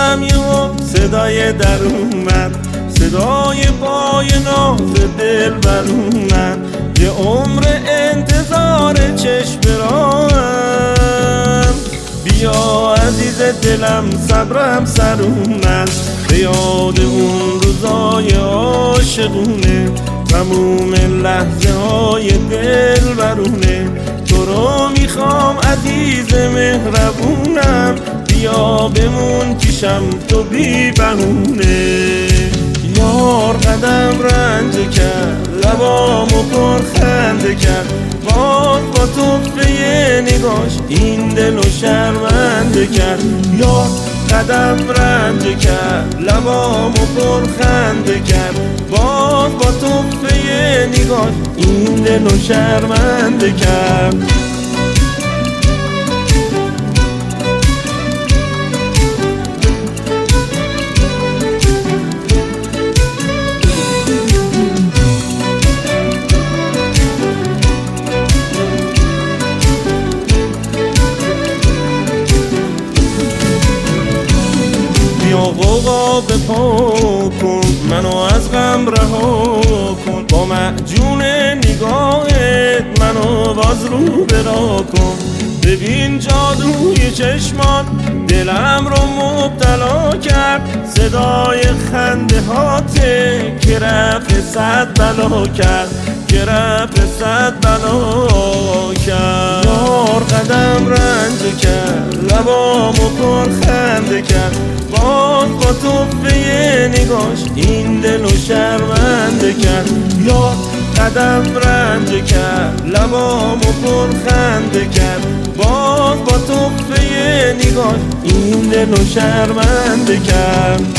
شدم یهو صدای در اومد، صدای پای ناز دل بر اومد. یه عمر انتظار چشم راهم، بیا عزیز دلم صبرم سر اومد. به یاد اون روزای عاشقونه، تموم لحظه های دل برونه. تو رو میخوام عزیز مهربونم، بیا بمون پیشم تو بی بهونه. یار قدم رنج کرد، لبامو پر خنده کرد، باز با تحفه نگاش این دلو شرمنده کرد. یار قدم رنج کرد، لبامو پر خنده کرد، باز با تحفه نگاش این دلو شرمنده کرد. بیا غوغا بپا کن، منو از غم رها کن، با معجون نگاهت منو باز رو برا کن. ببین جادوی چشمات دلم رو مبتلا کرد، صدای خنده هاته که رفع صد بلا کرد، که رفع صد بلا کرد. یار قدم رنج کرد، لبامو پر خنده کرد، باز با تحفه نگاش این دلو شرمنده کرد. یار قدم رنج کرد، لبامو پر خنده کرد، باز با تحفه نگاش این دلو شرمنده کرد.